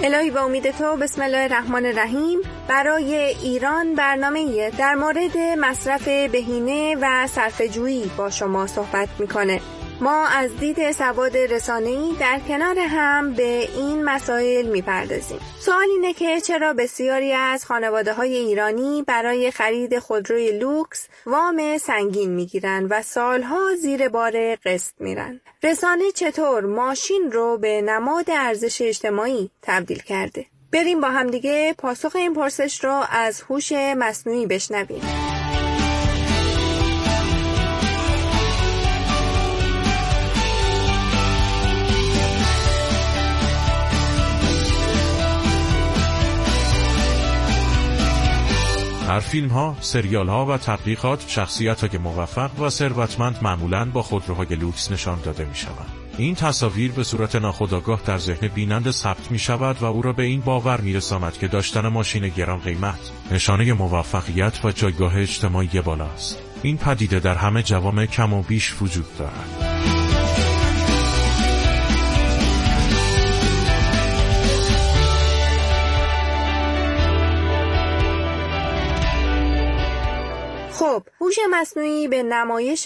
الهی به امید تو. بسم الله الرحمن الرحیم. برای ایران برنامه در مورد مصرف بهینه و صرفه‌جویی با شما صحبت میکنه. ما از دید سواد رسانه‌ای در کنار هم به این مسائل میپردازیم. سوال اینه که چرا بسیاری از خانواده‌های ایرانی برای خرید خودروی لوکس وام سنگین میگیرن و سالها زیر بار قسط میرن؟ رسانه چطور ماشین رو به نماد ارزش اجتماعی تبدیل کرده؟ بریم با هم دیگه پاسخ این پرسش رو از هوش مصنوعی بشنویم. در فیلم‌ها، سریال‌ها و تبلیغات شخصیت‌های موفق و ثروتمند معمولاً با خودروهای لوکس نشان داده می‌شوند. این تصاویر به صورت ناخودآگاه در ذهن بیننده ثبت می‌شود و او را به این باور می‌رساند که داشتن ماشین گران قیمت نشانه موفقیت و جایگاه اجتماعی بالا است. این پدیده در همه جوامع کم و بیش وجود دارد. خب، هوش مصنوعی به نمایش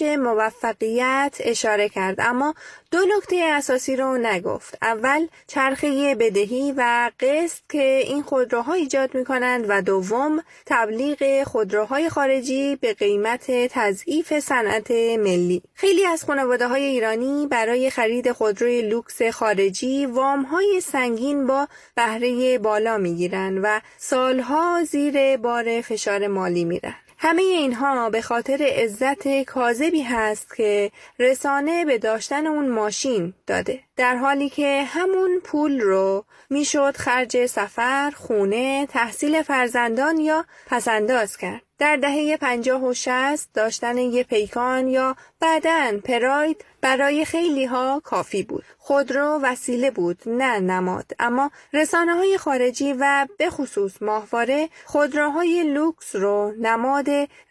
موفقیت اشاره کرد، اما دو نکته اساسی رو نگفت. اول، چرخه بدهی و قسط که این خودروها ایجاد می‌کنند و دوم، تبلیغ خودروهای خارجی به قیمت تضعیف صنعت ملی. خیلی از خانواده‌های ایرانی برای خرید خودروی لوکس خارجی وام‌های سنگین با بهره بالا می‌گیرن و سالها زیر بار فشار مالی میرن. همه اینها به خاطر عزت کاذبی هست که رسانه به داشتن اون ماشین داده، در حالی که همون پول رو میشد خرج سفر، خونه، تحصیل فرزندان یا پسنداز کرد. در دهه 50 و 60 داشتن یه پیکان یا بعداً پراید برای خیلی ها کافی بود. خودرو وسیله بود، نه نماد. اما رسانه‌های خارجی و به خصوص ماهواره خودروهای لوکس رو نماد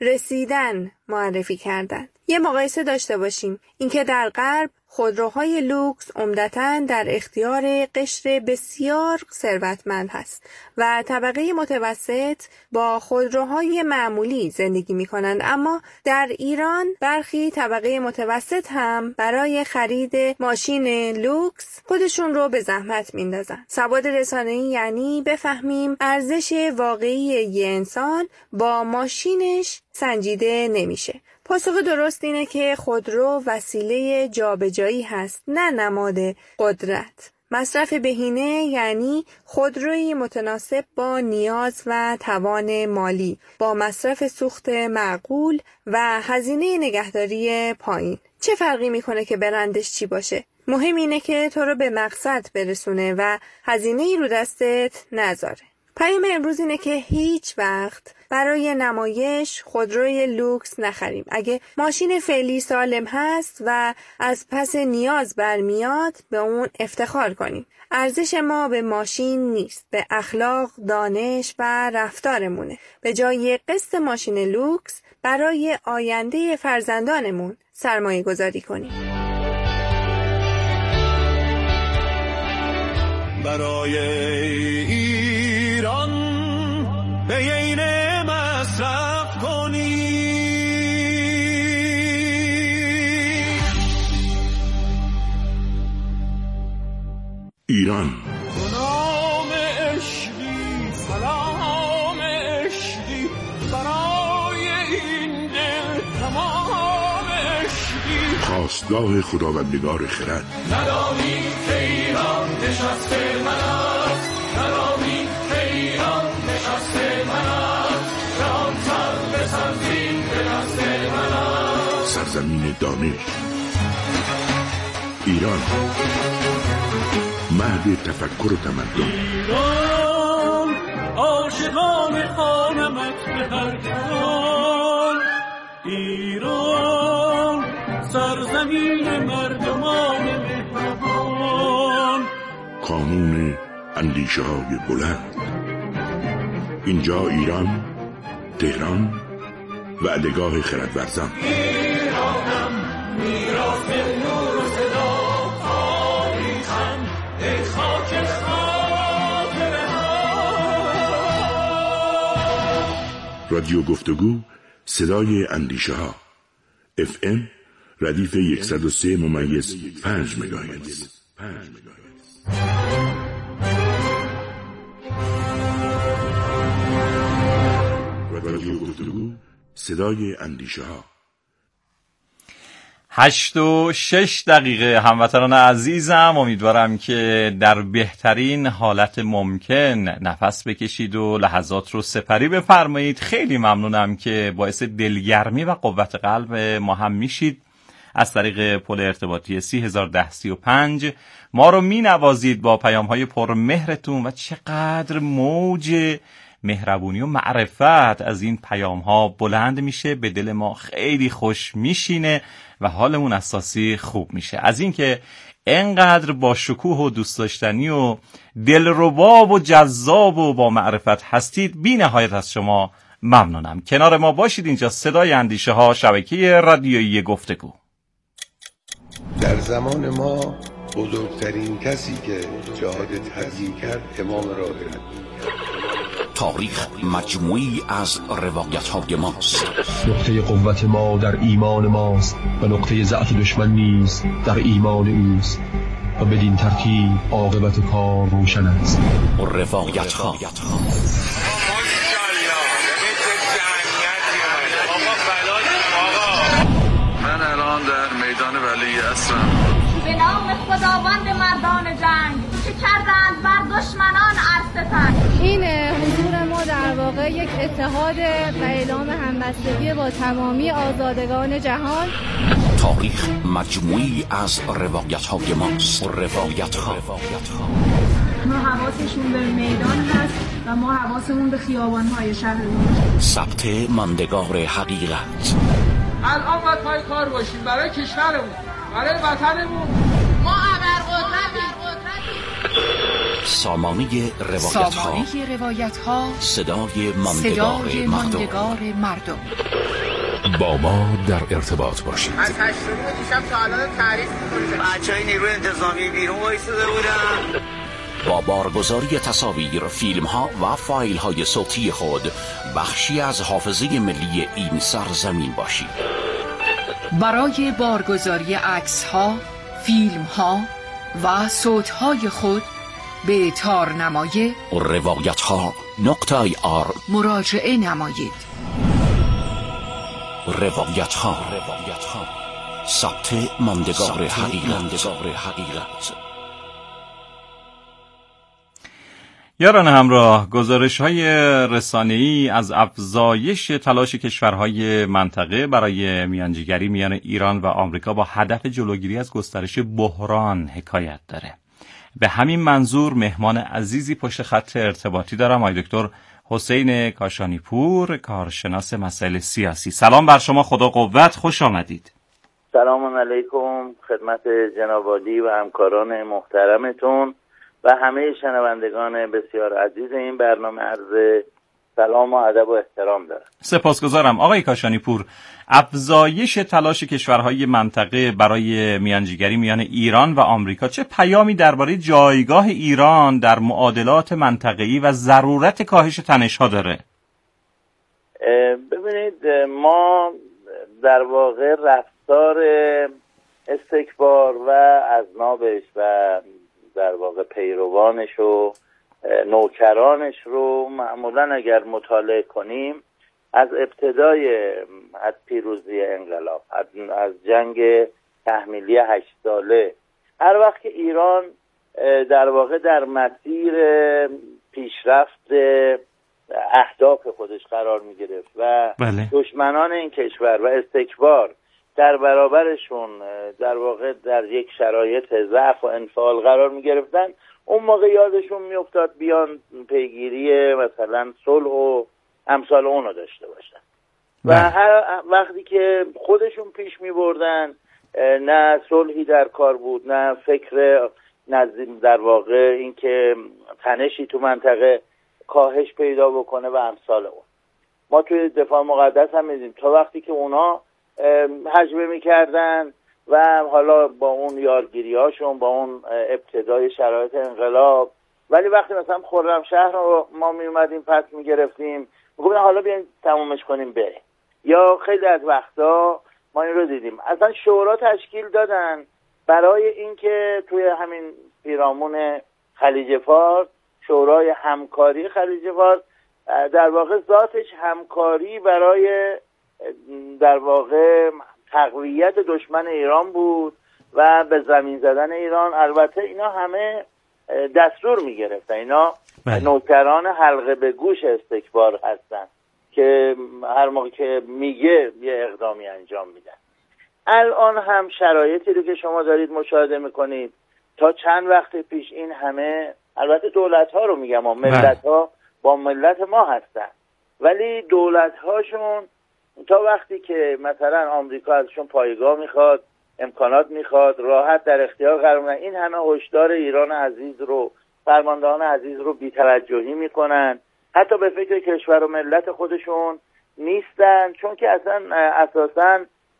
رسیدن معرفی کردند. یه مقایسه داشته باشیم. اینکه در غرب خودروهای لوکس عمدتاً در اختیار قشر بسیار ثروتمند هست و طبقه متوسط با خودروهای معمولی زندگی می‌کنند، اما در ایران برخی طبقه متوسط هم برای خرید ماشین لوکس خودشون رو به زحمت میندازن. سواد رسانه‌ای یعنی بفهمیم ارزش واقعی یه انسان با ماشینش سنجیده نمیشه. پاسخ درست اینه که خودرو وسیله جابجایی هست، نه نماد قدرت. مصرف بهینه یعنی خودروی متناسب با نیاز و توان مالی، با مصرف سوخت معقول و هزینه نگهداری پایین. چه فرقی میکنه که برندش چی باشه؟ مهم اینه که تو رو به مقصد برسونه و هزینه‌ای رو دستت نذاره. پیام امروز اینه که هیچ وقت برای نمایش خودروی لوکس نخریم. اگه ماشین فعلی سالم هست و از پس نیاز برمیاد، به اون افتخار کنیم. ارزش ما به ماشین نیست، به اخلاق، دانش و رفتارمونه. به جای قسط ماشین لوکس برای آینده فرزندانمون سرمایه گذاری کنیم. برای ایران بهینه مصرف کنی، ایران نام عشقی، سلام عشقی، برای این دل تمام عشقی، خواستگاه خداوندگار خرد. ندانی که ایران نشسته من است، ندانی که ایران نشسته من است، جان تن به سرزین به دست من است. سرزمین دانش، ایران، مهد تفکر و تمدن. ایران عاشقان خانمت به هر جهان، ایران سرزمین مردمان مهربان، کانون اندیشه های بلند. اینجا ایران، تهران، وعدگاه خردورزان. ایرانم میراث نور و صدا، تاریخم ای خاک خاطرم. رادیو گفتگو صدای اندیشه ها FM ردیف 103.5 مگاهرتز. رادیو گفتگو صدای اندیشه ها 8:06 هموطنان عزیزم، امیدوارم که در بهترین حالت ممکن نفس بکشید و لحظات رو سپری بفرمایید. خیلی ممنونم که باعث دلگرمی و قوت قلب ما هم میشید. از طریق پل ارتباطی 301035 ما رو می نوازید با پیام‌های پرمهرتون و چقدر موج مهربونی و معرفت از این پیام‌ها بلند میشه، به دل ما خیلی خوش میشینه و حالمون اساسی خوب میشه. از اینکه انقدر با شکوه و دوست داشتنی و دلربا و جذاب و با معرفت هستید، بی نهایت از شما ممنونم. کنار ما باشید. اینجا صدای اندیشه ها، شبکه رادیویی گفتگو. در زمان ما بزرگترین کسی که جهاد تبیین کرد امام راهب. تاریخ مجموعی از روایت‌های ماست. نقطه قوت ما در ایمان ماست و نقطه ضعف دشمن نیز در ایمان اوست و بدین ترتیب عاقبت کار روشن است. روایت‌ها من الان در میدان ولی عصرم. به نام خداوند مردان جنگ که کردند بر دشمنان ارستن. این حضور ما در واقع یک اتحاد و اعلام همبستگی با تمامی آزادگان جهان. تاریخ مجموعی از روایت‌های ماست. روایت‌ها ما حواسشون به میدان هست و ما حواسمون به خیابان‌های شهرمون. ثبت ماندگار حقیقت. الان باید پای کار باشیم برای کشورمون، برای وطنمون. ما ابرقدرتیم. سامانه روایت‌ها، صدای ماندگار مردم. با ما در ارتباط باشید. از 8 دیشب تا الان تعریف می‌کنید. بچه‌های نیروی انتظامی بیرون وایساده بودن. با بارگذاری تصاویر، فیلم‌ها و فایل‌های صوتی خود بخشی از حافظه ملی این سرزمین باشید. برای بارگذاری عکس‌ها، فیلم‌ها و صوت‌های خود به تارنمای روایت‌ها.ir مراجعه نمایید. روایت‌ها، ثبت ماندگار حقیقت. یاران همراه، گزارش‌های رسانه‌ای از افزایش تلاش کشورهای منطقه برای میانجیگری میان ایران و آمریکا با هدف جلوگیری از گسترش بحران حکایت داره. به همین منظور مهمان عزیزی پشت خط ارتباطی دارم، آقای دکتر حسین کاشانی پور، کارشناس مسائل سیاسی. سلام بر شما، خدا قوت، خوش آمدید. سلام علیکم خدمت جناب عالی و همکاران محترمتون و همه شنوندگان بسیار عزیز این برنامه. عرض سلام و ادب و احترام دارم. سپاسگزارم. آقای کاشانی پور، افزایش تلاش کشورهای منطقه برای میانجیگری میان ایران و آمریکا چه پیامی درباره جایگاه ایران در معادلات منطقه‌ای و ضرورت کاهش تنش‌ها داره؟ ببینید، ما در واقع رفتار استکبار و اذنابش و در واقع پیروانش و نوکرانش رو معمولا اگر مطالعه کنیم از ابتدای از پیروزی انقلاب، از جنگ تحمیلی 8 ساله، هر وقت که ایران در واقع در مسیر پیشرفت اهداف خودش قرار می گرفت و دشمنان این کشور و استکبار در برابرشون در واقع در یک شرایط ضعف و انفعال قرار می گرفتن، اون موقع یادشون می افتاد بیان پیگیری مثلا صلح و امثال اونو داشته باشن و هر وقتی که خودشون پیش می بردن نه صلحی در کار بود، نه فکر در واقع این که تنشی تو منطقه کاهش پیدا بکنه و امثال اون. ما توی دفاع مقدس هم می‌دیم تا وقتی که اونا هجمه می‌کردن و حالا با اون یارگیری‌هاشون، با اون ابتدای شرایط انقلاب، ولی وقتی مثلا خرمشهر رو ما می‌اومدیم پس می‌گرفتیم میگفتن حالا بیاین تمومش کنیم بریم. یا خیلی از وقتا ما این رو دیدیم اصلا شورا تشکیل دادن برای اینکه توی همین پیرامون خلیج فارس، شورای همکاری خلیج فارس، در واقع ذاتش همکاری برای در واقع تقویت دشمن ایران بود و به زمین زدن ایران. البته اینا همه دستور میگرفتن، اینا نوکران حلقه به گوش استکبار هستن که هر موقع که میگه یه اقدامی انجام میدن. الان هم شرایطی رو که شما دارید مشاهده میکنید، تا چند وقت پیش این همه، البته دولت ها رو میگم، ملت ها با ملت ما هستن، ولی دولت هاشون تا وقتی که مثلا آمریکا ازشون پایگاه میخواد، امکانات میخواد، راحت در اختیار قرار میدن، این همه هشدار ایران عزیز رو، فرماندهان عزیز رو بی‌توجهی میکنن، حتی به فکر کشور و ملت خودشون نیستن، چون که اصلا اساساً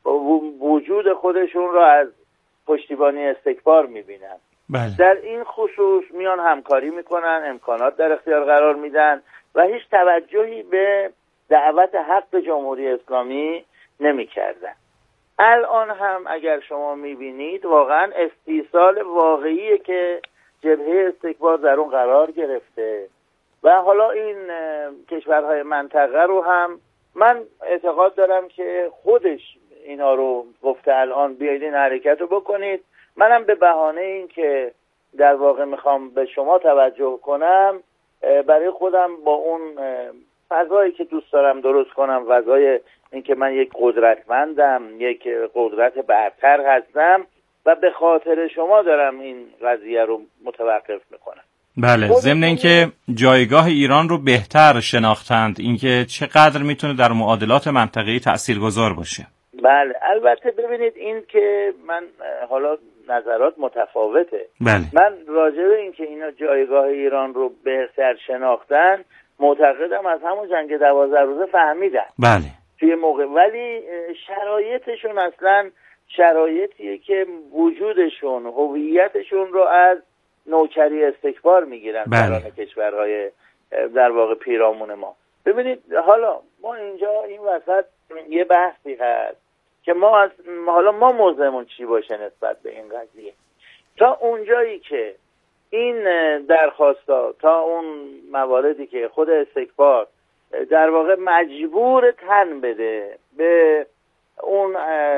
وجود خودشون را از پشتیبانی استکبار میبینن. در این خصوص میان همکاری میکنن، امکانات در اختیار قرار میدن و هیچ توجهی به دعوت حق جمهوری اسلامی نمیکردن. الان هم اگر شما میبینید واقعا استیصال واقعیه که جبهه استکبار در اون قرار گرفته و حالا این کشورهای منطقه رو هم من اعتقاد دارم که خودش اینا رو گفته الان بیایید این حرکت رو بکنید. منم به بهانه این که در واقع میخوام به شما توجه کنم، برای خودم با اون فضایی که دوست دارم درست کنم، فضای این که من یک قدرتمندم، یک قدرت برتر هستم و به خاطر شما دارم این قضیه رو متوقف میکنم. بله، ضمن اینکه جایگاه ایران رو بهتر شناختند، اینکه چقدر میتونه در معادلات منطقه‌ای تاثیرگذار باشه. بله، البته ببینید این که من حالا نظرات متفاوته. بله. من راجع به این که اینا جایگاه ایران رو بهتر شناختن معتقدم از همون جنگ 12 روزه فهمیدن. بله. توی موقع، ولی شرایطشون اصلا شرایطیه که وجودشون، هویتشون رو از نوکری استکبار میگیرن. بله. کشورهای در واقع پیرامون ما. ببینید حالا ما اینجا این وسط یه بحثی هست که حالا ما موضعمون چی باشه نسبت به این قضیه. تا اونجایی که این درخواستا، تا اون مواردی که خود استکبار در واقع مجبور تن بده به اون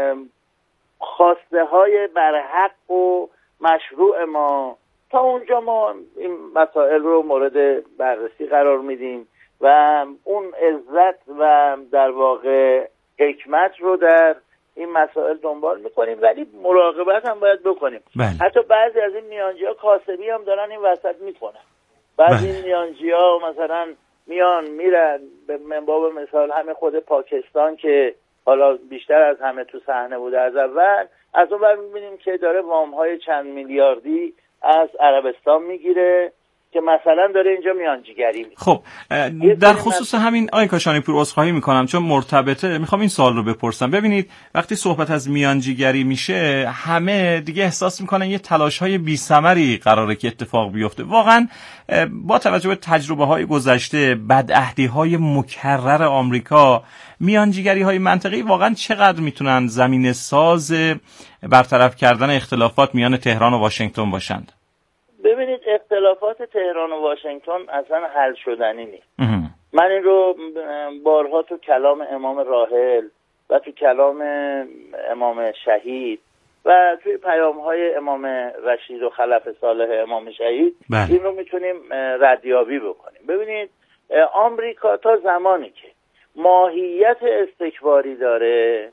خواسته های برحق و مشروع ما، تا اونجا ما این مسائل رو مورد بررسی قرار میدیم و اون عزت و در واقع حکمت رو در این مسائل دنبال میکنیم، ولی مراقبت هم باید بکنیم. حتی بعضی از این میانجی ها کاسبی هم دارن این وسط میکنن. بعضی این میانجی ها مثلا میرن به منباب مثال همه خود پاکستان که حالا بیشتر از همه تو صحنه بوده از اول، از اون بر میبینیم که داره وام‌های چند میلیاردی از عربستان میگیره که مثلا داره اینجا میانجیگری میکنه. خب در خصوص همین آقای کاشانی پور عذرخواهی میکنم چون مرتبطه، میخوام این سوال رو بپرسم. ببینید وقتی صحبت از میانجیگری میشه همه دیگه احساس میکنن یه تلاش‌های بی‌ثمری قراره که اتفاق بیفته. واقعا با توجه به تجربه‌های گذشته، بدعهدی‌های مکرر آمریکا، میانجیگری‌های منطقه‌ای واقعا چقدر میتونن زمینه ساز برطرف کردن اختلافات میان تهران و واشنگتن باشند؟ ببینید اختلافات تهران و واشنگتن اصلا حل شدنی نیست. من این رو بارها تو کلام امام راحل و تو کلام امام شهید و توی پیام‌های امام رشید و خلف صالح امام شهید این رو میتونیم ردیابی بکنیم. ببینید آمریکا تا زمانی که ماهیت استکباری داره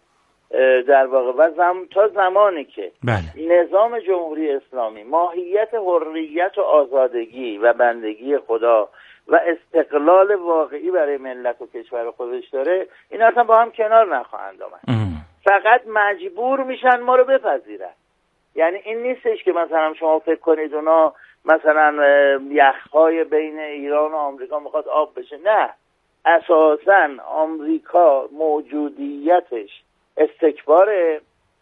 در واقع و تا زمانی که نظام جمهوری اسلامی ماهیت حریت و آزادگی و بندگی خدا و استقلال واقعی برای ملت و کشور خودش داره، این اصلا با هم کنار نخواهند آمد. فقط مجبور میشن ما رو بپذیرن. یعنی این نیستش که مثلا شما فکر کنید اونا مثلا یخهای بین ایران و آمریکا میخواد آب بشه. نه، اساساً آمریکا موجودیتش استکباره،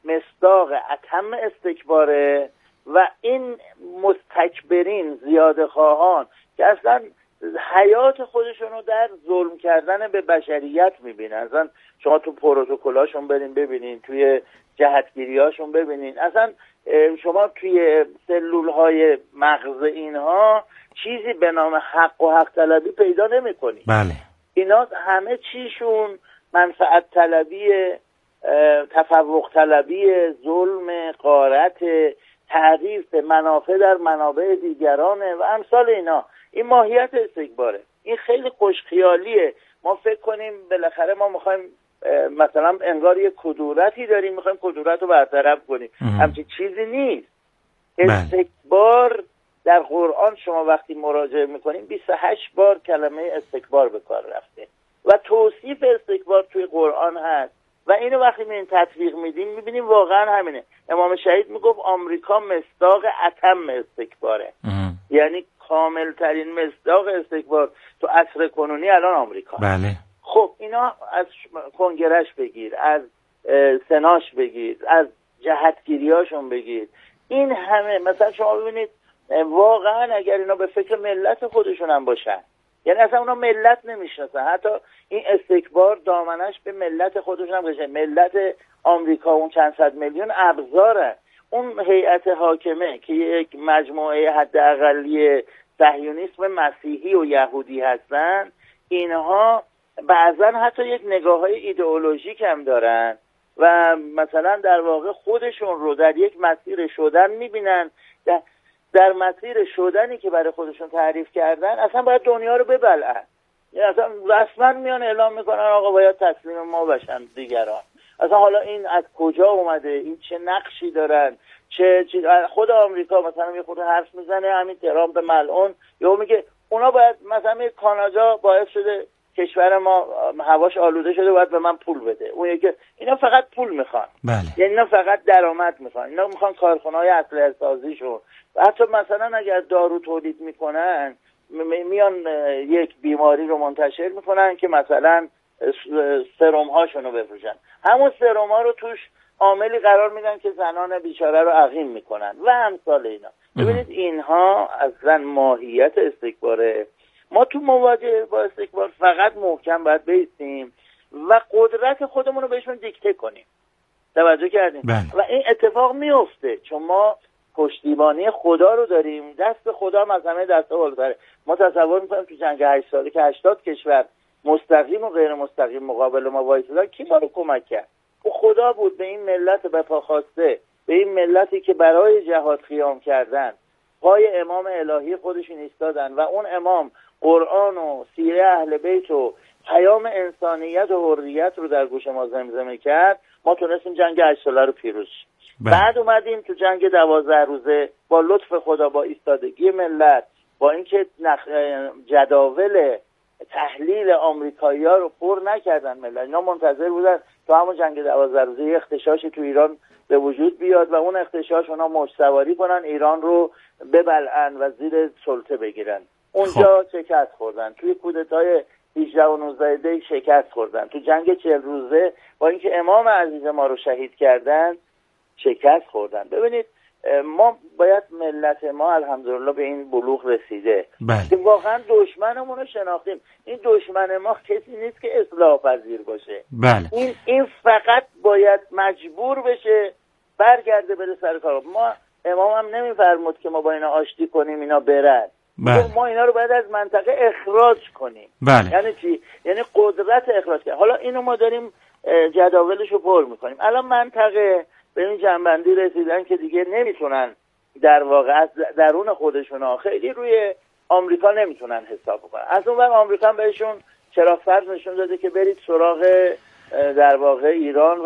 مصداق اتم استکباره و این مستکبرین، زیاده خواهان که اصلا حیات خودشون رو در ظلم کردن به بشریت میبینن. اصلا شما تو پروتکلاشون برین ببینین، توی جهتگیریاشون ببینین، اصلا شما توی سلولهای مغز اینها چیزی به نام حق و حق طلبی پیدا نمی کنی. بله. اینا همه چیشون منفعت طلبی، تفوق طلبی، ظلم، غارت، تعریف منافع در منابع دیگرانه و امثال اینا. این ماهیت استکباره. این خیلی خوشخیالیه. ما فکر کنیم بالاخره ما میخوایم مثلا انگار یک کدورتی داریم، میخوایم کدورت رو برطرف کنیم. همچین چیزی نیست. استکبار در قرآن شما وقتی مراجعه میکنیم 28 بار کلمه استکبار به کار رفته و توصیف استکبار توی قرآن هست و اینو وقتی میبینیم تطبیق میدیم میبینیم واقعا همینه. امام شهید میگفت آمریکا مصداق اتم استکباره. یعنی کامل ترین مصداق استکبار تو عصر کنونی الان آمریکا. بله. خب اینا از کنگرهش بگیر، از سناش بگیر، از جهتگیریاشون بگیر، این همه مثلا شما ببینید واقعا اگر اینا به فکر ملت خودشون هم باشن، یعنی اصلا اونا ملت نمیشناسن، حتی این استکبار دامنش به ملت خودشون هم بشه. ملت آمریکا اون چند صد میلیون ابزاره، اون هیئت حاکمه که یک مجموعه حداقلی صهیونیسم مسیحی و یهودی هستن، اینها بعضا حتی یک نگاه‌های ایدئولوژیک هم دارن و مثلا در واقع خودشون رو در یک مسیر شدن میبینن، در مسیر شدنی که برای خودشون تعریف کردن اصلا باید دنیا رو ببلعن. یعنی اصلا رسما میان اعلام میکنن آقا باید تسلیم ما بشن دیگران. اصلا حالا این از کجا اومده، این چه نقشی دارن، چه خود آمریکا مثلا یه خود حرف میزنه، همین ترامپ ملعون یا میگه اونا باید مثلا کانادا باعث شده کشور ما هواش آلوده شده باید به من پول بده. اون یکی اینا فقط پول میخوان. بله. یعنی اینا فقط درآمد میخوان. اینا میخوان کارخونه‌های اسلحه سازیشو، حتی مثلا اگر دارو تولید میکنن میان یک بیماری رو منتشر میکنن که مثلا سرم هاشون رو بفروشن، همون سرم ها رو توش عاملی قرار میدن که زنان بیچاره رو عقیم میکنن و امثال اینا. ببینید اینها اصلا ماهیت استکباره. ما تو مواجهه با استکبار فقط محکم باید بایستیم و قدرت خودمون رو بهشون دیکته کنیم. توجه کردیم؟ و این اتفاق میفته چون ما پشتیبانی خدا رو داریم. دست خدا هم از همه دستا بالاتره. ما تصور میکنیم تو جنگ 8 ساله که 80 کشور مستقیم و غیر مستقیم مقابل ما وایسادن، کی ما رو کمک کرد؟ او خدا بود. به این ملت به پا خواسته، به این ملتی که برای جهاد قیام کردن پای امام الهی خودشون ایستادن و اون امام قرآن و سیره اهل بیت و پیام انسانیت و حریت رو در گوش ما زمزمه کرد، ما تونستیم جنگ 8 ساله رو پیروز. بعد اومدیم تو جنگ 12 روزه با لطف خدا، با ایستادگی ملت، با اینکه جداول تحلیل آمریکایی‌ها رو پر نکردن ملت، اینا منتظر بودن تو همون جنگ 12 روزه یه اغتشاشی تو ایران به وجود بیاد و اون اغتشاش اونا موج سواری کنن، ایران رو ببلعن و زیر سلطه بگیرن. اونجا شکست خوردن. توی کودتای 18 و 19 دی شکست خوردن. تو جنگ 40 روزه با اینکه امام عزیز ما رو شهید کردن شکست خوردن. ببینید ما باید ملت ما الحمدلله به این بلوغ رسیده که واقعا دشمنمون رو شناختیم. این دشمن ما کسی نیست که اصلاح پذیر باشه. این فقط باید مجبور بشه برگرده بره سر کار. ما امام هم نمیفرمود که ما با اینا آشتی کنیم اینا برن. ما اینا رو باید از منطقه اخراج کنیم. یعنی چی؟ یعنی قدرت اخراج کنیم. حالا اینو ما داریم جداولش رو پر میکنیم. الان منطقه به این جنبندی رسیدن که دیگه نمیتونن در واقع از درون خودشون خیلی روی آمریکا نمیتونن حساب کنن. از اون ور آمریکا بهشون چراغ فرض نشون داده که برید سراغ در واقع ایران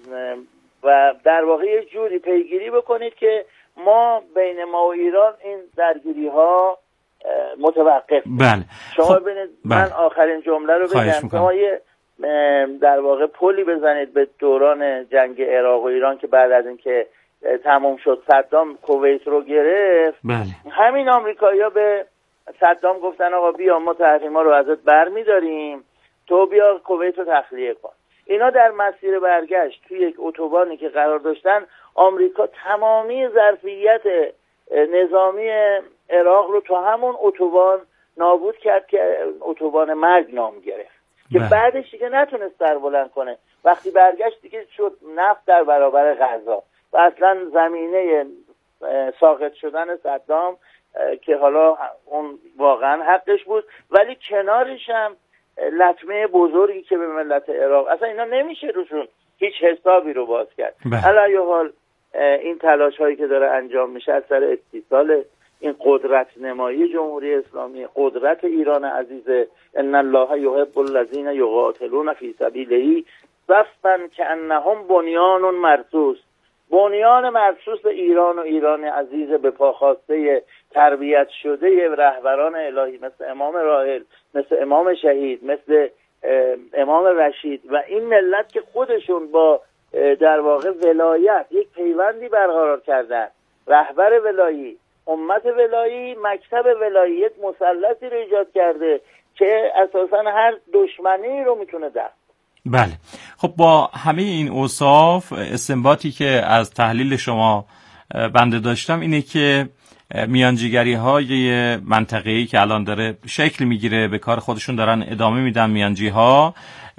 و در واقع یه جوری پیگیری بکنید که ما بین ما و ایران این درگیری ها متوقف. شما ببینید من آخرین جمله رو بگم. شما یه در واقع پلی بزنید به دوران جنگ عراق و ایران که بعد از اینکه تموم شد صدام کویت رو گرفت. همین آمریکایی‌ها به صدام گفتن آقا بیا ما تحریما رو ازت برمی‌داریم، تو بیا کویت رو تخلیه کن. اینا در مسیر برگشت توی یک اتوبانی که قرار داشتن، آمریکا تمامی ظرفیت نظامی عراق رو تو همون اتوبان نابود کرد که اتوبان مرگ نام گرفت که بعدش دیگه نتونست سر بلند کنه. وقتی برگشت دیگه شد نفت در برابر غزا و اصلا زمینه ساقط شدن صدام که حالا اون واقعا حقش بود، ولی کنارش هم لطمه بزرگی که به ملت عراق، اصلا اینا نمیشه روشون هیچ حسابی رو باز کرد. علی حال این تلاش هایی که داره انجام میشه از سر اتصال این قدرت نمایی جمهوری اسلامی، قدرت ایران عزیز، ان الله یحب الذین یقاتلون فی سبیله صفا کانهم بنیان مرصوص. بنیان مرصوص ایران و ایران عزیز به پاخواسته تربیت شده رهبران الهی مثل امام راحل، مثل امام شهید، مثل امام رشید و این ملت که خودشون با در واقع ولایت یک پیوندی برقرار کردن، رهبر ولایی، امت ولایی، مکتب ولایی، یک مثلثی رو ایجاد کرده که اساساً هر دشمنی رو میتونه دفع. بله. خب با همه این اوصاف استنباطی که از تحلیل شما بنده داشتم اینه که میانجیگری های منطقه‌ای که الان داره شکل میگیره، به کار خودشون دارن ادامه میدن میانجی ها،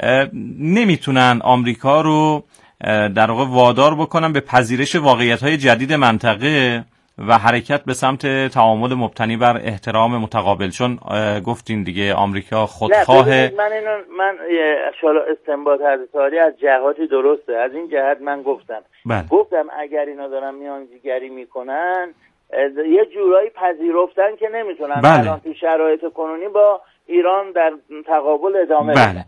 نمیتونن آمریکا رو در واقع وادار بکنن به پذیرش واقعیت‌های جدید منطقه و حرکت به سمت تعامل مبتنی بر احترام متقابل. چون گفتین دیگه آمریکا خودخواه. من شالا استنباط حضرتاری از جهاتی درسته. از این جهت من گفتم اگر اینا دارن میانجیگری میکنن یه جورایی پذیرفتن که نمیتونن الان تو شرایط کنونی با ایران در تقابل ادامه بدن.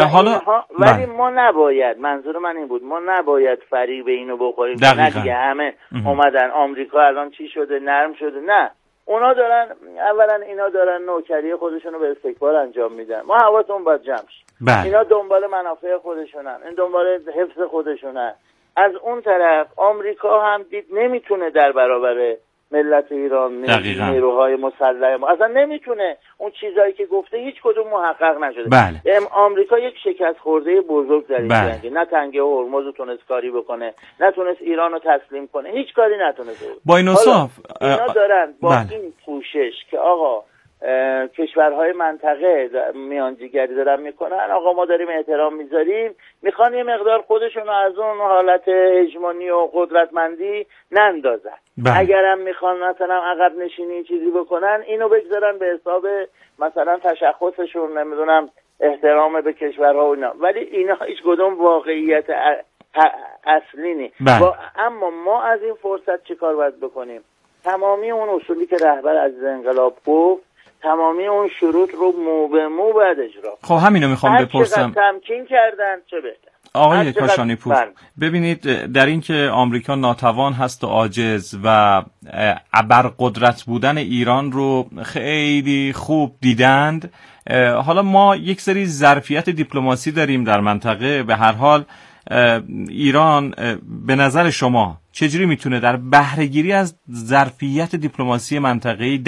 ولی ما نباید، منظور من این بود، ما نباید فریب اینو بخوریم نه دیگه همه اومدن آمریکا الان چی شده نرم شده. نه، اونا دارن اولا اینا دارن نوکری خودشونو به استکبار انجام میدن. ما حواسمون باید جمع شه. اینا دنبال منافع خودشونن، این دنبال حفظ خودشونن. از اون طرف آمریکا هم دید نمیتونه در برابر ملت ایران نیروهای مسلح اصلا نمیتونه، اون چیزایی که گفته هیچ کدوم محقق نشده. آمریکا یک شکست خورده بزرگ در این جنگ، نه تنگه هرمز رو تونست کاری بکنه، نتونست ایران رو تسلیم کنه، هیچ کاری نتونسته. با این اصاف اینا دارن با این پوشش که آقا کشورهای منطقه میانجیگری دارن میکنن، آقا ما داریم احترام میذاریم، میخوان یه مقدار خودشون از اون حالت هژمونی و قدرتمندی نندازن. اگرم میخوان مثلا عقب نشینی چیزی بکنن اینو بگذارن به حساب مثلا تشخصشون، نمیدونم احترام به کشورها و اینا، ولی اینا هیچ کدوم واقعیت اصلی نیست. اما ما از این فرصت چه کار باید بکنیم؟ تمامی اون اصولی که رهبر عزیز انقلاب گفت، تمامی اون شروط رو مو به مو بعد اجرا. خب همینو میخوام بپرسم. تمکین کردن چه بهتر. آقای کاشانی پور، ببینید در این که آمریکا ناتوان هست و عاجز و ابرقدرت بودن ایران رو خیلی خوب دیدند، حالا ما یک سری ظرفیت دیپلماسی داریم در منطقه. به هر حال ایران به نظر شما چجوری میتونه در بهره‌گیری از ظرفیت دیپلماسی منطقه‌ای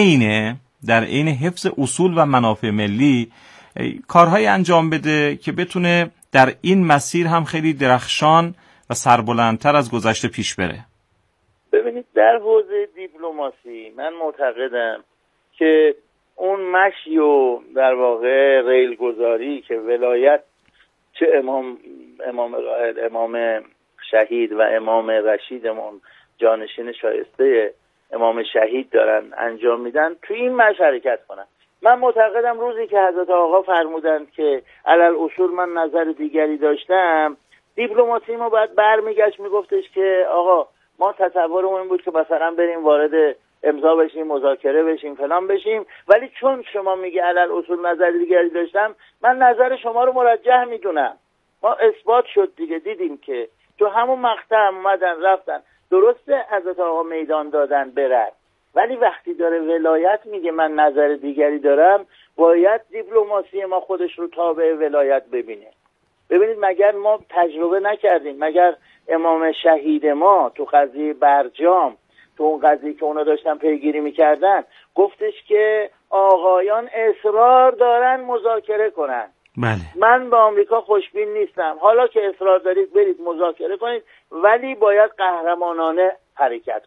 در عین حفظ اصول و منافع ملی کارهای انجام بده که بتونه در این مسیر هم خیلی درخشان و سربلندتر از گذشته پیش بره؟ ببینید در حوزه دیپلماسی من معتقدم که اون مشی و در واقع ریل گذاری که ولایت چه امام راحل، امام شهید و امام رشیدمون جانشین شایسته امام شهید دارن انجام میدن، توی این مش حرکت کنن. من معتقدم روزی که حضرت آقا فرمودند که علل اصول من نظر دیگری داشتم، دیپلماسی ما باید برمیگشت میگفتش که آقا ما تصورمون این بود که مثلا بریم وارد امضا بشیم، مذاکره بشیم، فلان بشیم، ولی چون شما میگی علل اصول نظر دیگری داشتم، من نظر شما رو مرجح میدونم. ما اثبات شد دیگه، دیدیم که تو همون مقطع اومدن رفتن. درسته حضرت آقا میدان دادن برد، ولی وقتی داره ولایت میگه من نظر دیگری دارم، باید دیپلماسی ما خودش رو تابع ولایت ببینه. ببینید مگر ما تجربه نکردیم؟ مگر امام شهید ما تو قضیه برجام، تو اون قضیه که اونا داشتن پیگیری میکردن، گفتش که آقایان اصرار دارن مذاکره کنن. من به آمریکا خوشبین نیستم، حالا که اصرار دارید برید مذاکره کنید، ولی باید قهرمانانه حرکت کنید.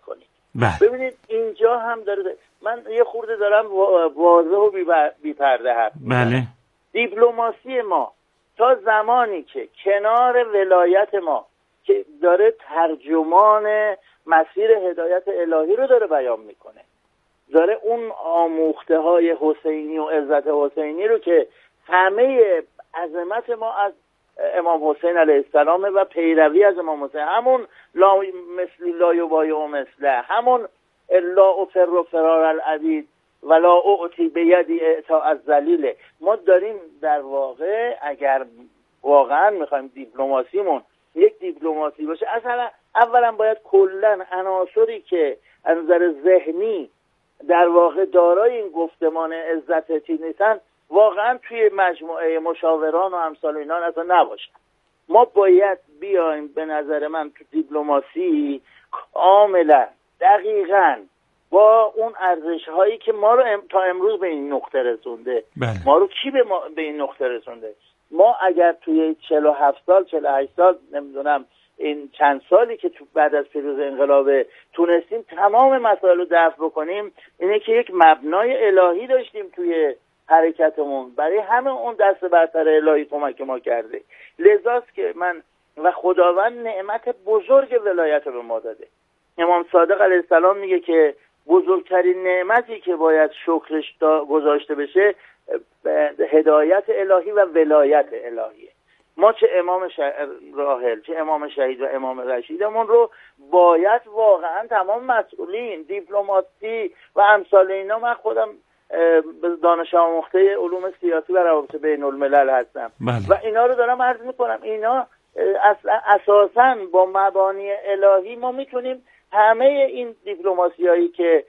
ببینید اینجا هم داره، من یه خورده دارم واضح و بی‌پرده حرف می‌زنم. دیپلماسی ما تا زمانی که کنار ولایت ما که داره ترجمان مسیر هدایت الهی رو داره بیان میکنه، داره اون آموخته های حسینی و عزت حسینی رو که همه عظمت ما از امام حسین علیه السلام و پیروی از امام حسین، همون مثل لا یبایع مثله، همون لا افر فرار العبید ولا اعطی بیدی اعطاء الذلیل، ما داریم در واقع اگر واقعا میخوایم دیپلماسیمون یک دیپلماسی باشه، اصلا اولا باید کلا عناصری که از نظر ذهنی در واقع دارای این گفتمان عزت چیز نیستن واقعا توی مجموعه مشاوران و امثال اینا اصلا نباشن. ما باید بیایم به نظر من تو دیپلماسی کاملا دقیقاً با اون ارزش هایی که ما رو تا امروز به این نقطه رسونده. ما رو کی به این نقطه رسونده؟ ما اگر توی 47 سال 48 سال نمیدونم این چند سالی که تو بعد از پیروز انقلاب تونستیم تمام مسائل رو دفع بکنیم، اینه که یک مبنای الهی داشتیم توی حرکتمون، برای همه اون دست برتر الهی کمک ما کرده. لذاست که من و خداوند نعمت بزرگ ولایت رو به ما داده. امام صادق علیه السلام میگه که بزرگترین نعمتی که باید شکرش گذاشته بشه هدایت الهی و ولایت الهیه. ما چه امام راحل، چه امام شهید و امام رشیدمون رو باید واقعا تمام مسئولین دیپلماسی و امثال اینا، من خودم دانش آموخته علوم سیاسی و روابط بین الملل هستم و اینا رو دارم عرض میکنم، اینا اساساً با مبانی الهی ما میتونیم همه این دیپلماسی هایی که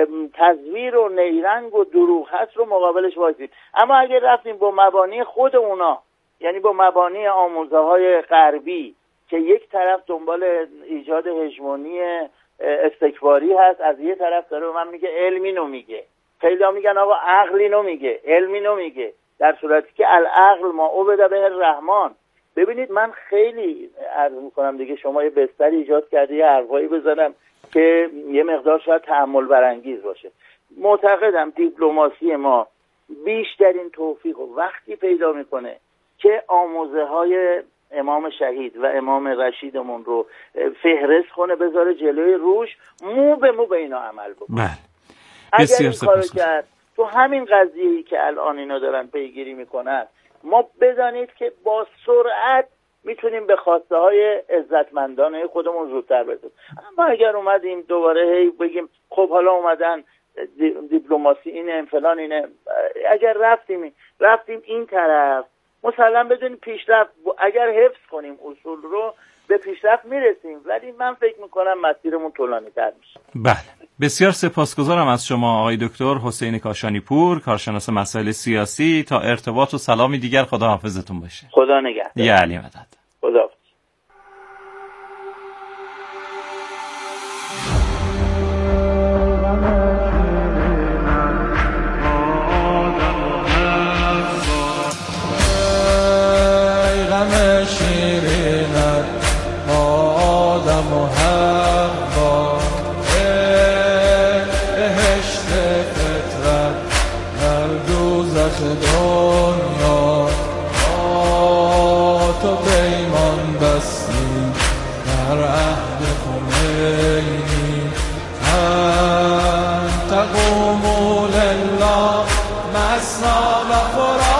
تزویر و نیرنگ و دروغ هست رو مقابلش وایسیم. اما اگر رفتیم با مبانی خود اونا، یعنی با مبانی آموزه های غربی که یک طرف دنبال ایجاد هژمونی استکباری هست، از یه طرف داره به من میگه علمی نو میگه، خیلی ها میگن آقا عقلی نو میگه، علمی نو میگه، در صورتی که العقل ما عبد به الرحمن. ببینید من خیلی عرض میکنم دیگه، شما یه بستری ایجاد کردی یه حرفایی بزنم که یه مقدار شاید تأمل برانگیز باشه. معتقدم دیپلماسی ما بیشترین توفیق و وقتی پیدا میکنه که آموزه های امام شهید و امام رشیدمون رو فهرست کنه، بذاره جلوی روش، مو به مو به اینا عمل بکنه. اگر این کارو کرد تو همین قضیه‌ای که الان اینا دارن پیگیری میکنن، ما بدانید که با سرعت میتونیم به خواسته های عزتمندانه خودمون زودتر برسیم. اما اگر اومدیم دوباره هی بگیم خب حالا اومدن دیپلماسی اینه فلان اینه، اگر رفتیم این طرف، مثلا بدونیم پیشرفت اگر حفظ کنیم اصول رو به پیشرفت میرسیم، ولی من فکر میکنم مسیرمون طولانی تر میشه. بله، بسیار سپاسگزارم از شما آقای دکتر حسین کاشانی پور، کارشناس مسائل سیاسی. تا ارتباط و سلامی دیگر، خدا حافظتون باشه. خدا نگهدار. یا علی مدد. خدا. تقوم لله مسنا و